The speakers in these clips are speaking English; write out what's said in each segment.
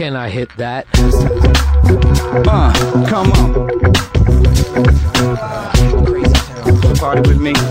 can I hit that? Come on. Party with me.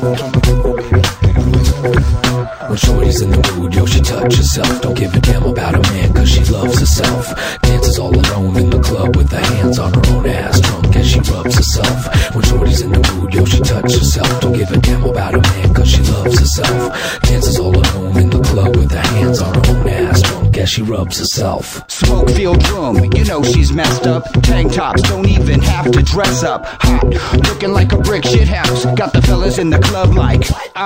When shorty's in the mood, yo, she touch herself. Don't give a damn about a man, cause she loves herself. Dances all alone in the club with her hands on her own ass, drunk as she rubs herself. When shorty's in the mood, yo, she touch herself. Don't give a damn about a man, cause she loves herself. Dances all alone in the club with her hands on her own ass, drunk as she rubs herself. Smoke-filled room, you know she's messed up. Tank tops, don't even have to dress up. Hot, looking like a brick shit house. Got the fellas in the club like,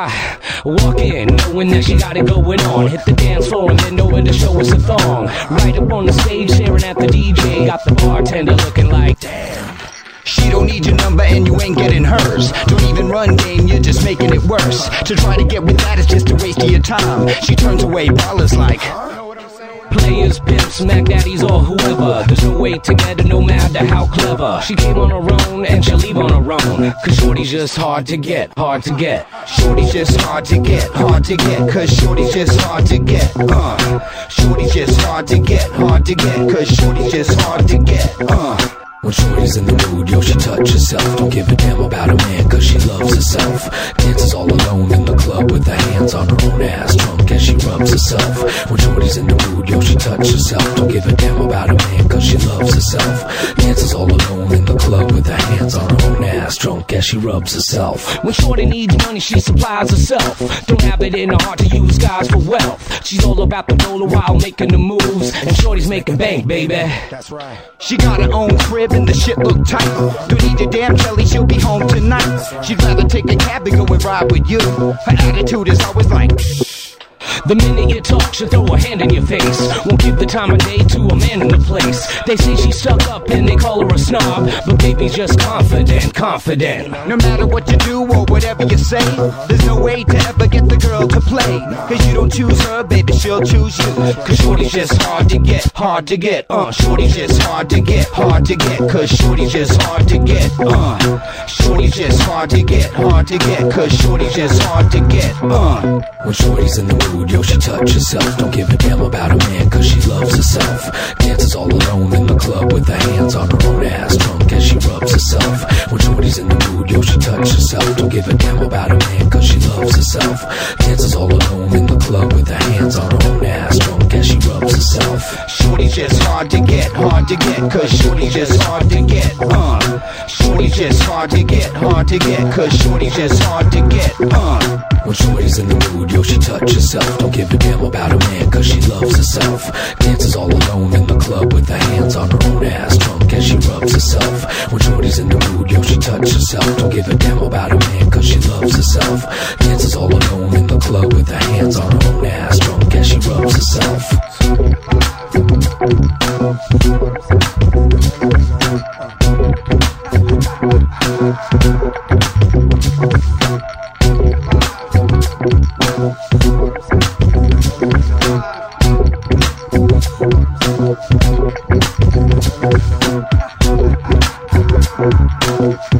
walk in, knowing that she got it going on. Hit the dance floor and then know when to show us a thong. Right up on the stage, staring at the DJ. Got the bartender looking like, damn. She don't need your number and you ain't getting hers. Don't even run game, you're just making it worse. To try to get with that is just a waste of your time. She turns away, ballers like, players, pimps, Mac daddies, or whoever. There's no way to get her, no matter how clever. She came on her own and she'll leave on her own. Cause shorty's just hard to get, hard to get. Shorty's just hard to get, hard to get. Cause shorty's just hard to get. Shorty's just hard to get, hard to get. Cause shorty's just hard to get. When shorty's in the mood, yo, she touch herself. Don't give a damn about a man, cause she loves herself. Dances all alone in the club with her hands on her own ass, drunk as she rubs herself. When shorty's in the mood, yo, she touch herself. Don't give a damn about a man, cause she loves herself. Dances all alone in the club with her hands on her own ass, drunk as she rubs herself. When shorty needs money, she supplies herself. Don't have it in her heart to use guys for wealth. She's all about the dollar while making the moves. And shorty's making bank, baby. That's right. She got her own crib and the shit look tight. Don't need your damn jelly, she'll be home tonight. She'd rather take a cab than go and ride with you. Her attitude is always like, the minute you talk, she'll throw a hand in your face. Won't give the time of day to a man in the place. They say she's stuck up and they call her a snob, but baby's just confident, confident. No matter what you do or whatever you say, there's no way to ever get the girl to play. Cause you don't choose her, baby, she'll choose you. Cause shorty's just hard to get, hard to get. Shorty's just hard to get, hard to get. Cause shorty's just hard to get. Shorty's just hard to get, hard to get. Cause shorty's just hard to get. When shorty's in the mood, yo, she touch herself. Don't give a damn about a man, cause she loves herself. Dances all alone in the club with her hands on her own ass, drunk as she rubs herself. When shorty's in the mood, yo, she touch herself. Don't give a damn about a man, cause she loves herself. Dances all alone in the club with her hands on her own ass, drunk as she rubs herself. Shorty's just hard to get, hard to get. Cause shorty's just hard to get. Shorty's just hard to get, hard to get. Cause shorty's just hard to get. When shorty's in the mood, yo, she touch herself. Don't give a damn about a man, cause she loves herself. Dances all alone in the club with her hands on her own ass, drunk as she rubs herself. When shorty's in the mood, yo, she touch herself. Don't give a damn about a man, cause she loves herself. Dances all alone in the club with her hands on her own ass, drunk as she rubs herself. Thank you.